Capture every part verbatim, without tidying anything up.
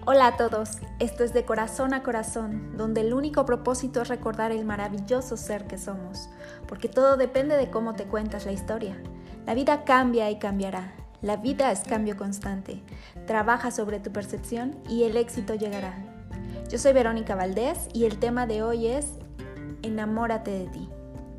Hola a todos, esto es De Corazón a Corazón, donde el único propósito es recordar el maravilloso ser que somos, porque todo depende de cómo te cuentas la historia. La vida cambia y cambiará, la vida es cambio constante, trabaja sobre tu percepción y el éxito llegará. Yo soy Verónica Valdés y el tema de hoy es Enamórate de ti.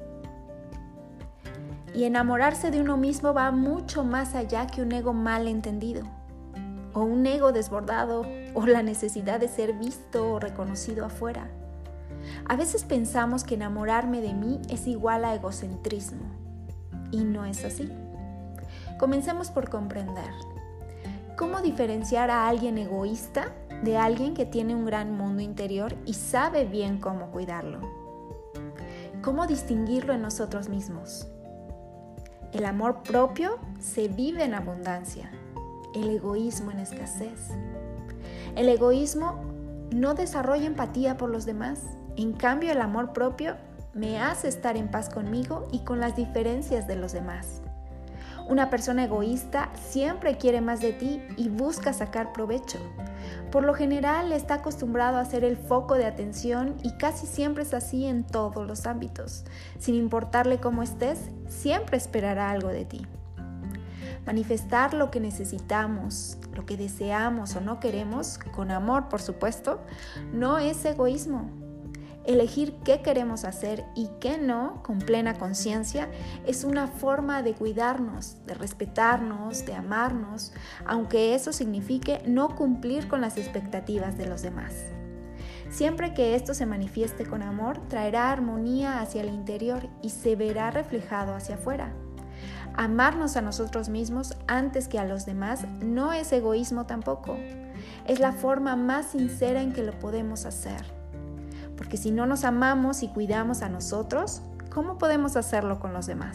Y enamorarse de uno mismo va mucho más allá que un ego mal entendido, o un ego desbordado, o la necesidad de ser visto o reconocido afuera. A veces pensamos que enamorarme de mí es igual a egocentrismo, y no es así. Comencemos por comprender. ¿Cómo diferenciar a alguien egoísta de alguien que tiene un gran mundo interior y sabe bien cómo cuidarlo? ¿Cómo distinguirlo en nosotros mismos? El amor propio se vive en abundancia, el egoísmo en escasez. El egoísmo no desarrolla empatía por los demás, en cambio el amor propio me hace estar en paz conmigo y con las diferencias de los demás. Una persona egoísta siempre quiere más de ti y busca sacar provecho. Por lo general está acostumbrado a ser el foco de atención y casi siempre es así en todos los ámbitos. Sin importarle cómo estés, siempre esperará algo de ti. Manifestar lo que necesitamos, lo que deseamos o no queremos, con amor por supuesto, no es egoísmo. Elegir qué queremos hacer y qué no, con plena conciencia, es una forma de cuidarnos, de respetarnos, de amarnos, aunque eso signifique no cumplir con las expectativas de los demás. Siempre que esto se manifieste con amor, traerá armonía hacia el interior y se verá reflejado hacia afuera. Amarnos a nosotros mismos antes que a los demás no es egoísmo tampoco. Es la forma más sincera en que lo podemos hacer. Porque si no nos amamos y cuidamos a nosotros, ¿cómo podemos hacerlo con los demás?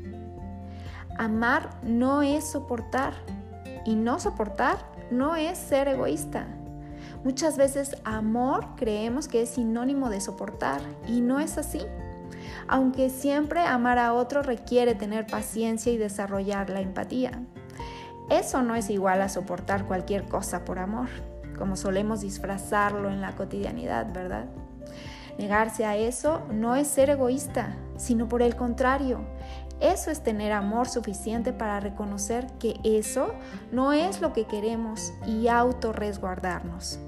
Amar no es soportar, y no soportar no es ser egoísta. Muchas veces amor creemos que es sinónimo de soportar, y no es así. Aunque siempre amar a otro requiere tener paciencia y desarrollar la empatía. Eso no es igual a soportar cualquier cosa por amor, como solemos disfrazarlo en la cotidianidad, ¿verdad? Negarse a eso no es ser egoísta, sino por el contrario. Eso es tener amor suficiente para reconocer que eso no es lo que queremos y autorresguardarnos.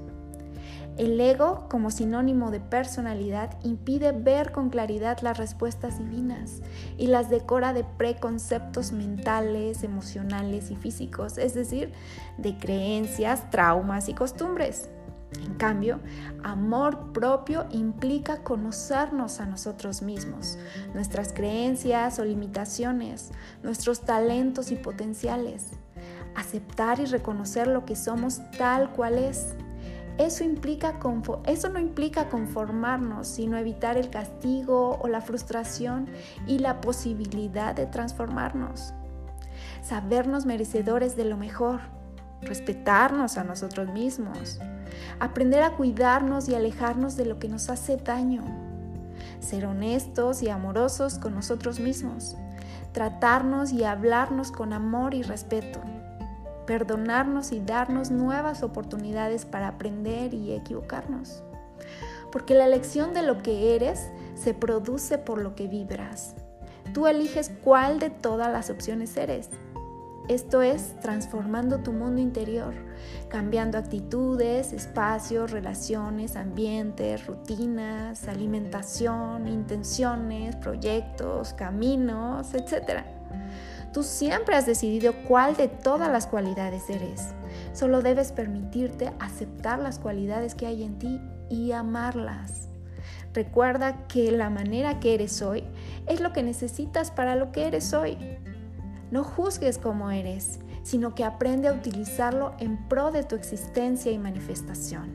El ego, como sinónimo de personalidad, impide ver con claridad las respuestas divinas y las decora de preconceptos mentales, emocionales y físicos, es decir, de creencias, traumas y costumbres. En cambio, amor propio implica conocernos a nosotros mismos, nuestras creencias o limitaciones, nuestros talentos y potenciales. Aceptar y reconocer lo que somos tal cual es. Eso, implica, eso no implica conformarnos, sino evitar el castigo o la frustración y la posibilidad de transformarnos. Sabernos merecedores de lo mejor, respetarnos a nosotros mismos, aprender a cuidarnos y alejarnos de lo que nos hace daño, ser honestos y amorosos con nosotros mismos, tratarnos y hablarnos con amor y respeto, perdonarnos y darnos nuevas oportunidades para aprender y equivocarnos. Porque la elección de lo que eres se produce por lo que vibras. Tú eliges cuál de todas las opciones eres. Esto es transformando tu mundo interior, cambiando actitudes, espacios, relaciones, ambientes, rutinas, alimentación, intenciones, proyectos, caminos, etcétera. Tú siempre has decidido cuál de todas las cualidades eres. Solo debes permitirte aceptar las cualidades que hay en ti y amarlas. Recuerda que la manera que eres hoy es lo que necesitas para lo que eres hoy. No juzgues cómo eres, sino que aprende a utilizarlo en pro de tu existencia y manifestación.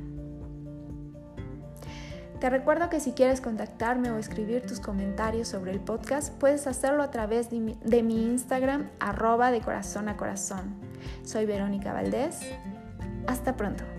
Te recuerdo que si quieres contactarme o escribir tus comentarios sobre el podcast, puedes hacerlo a través de mi, de mi Instagram, arroba de corazón a corazón. Soy Verónica Valdés. Hasta pronto.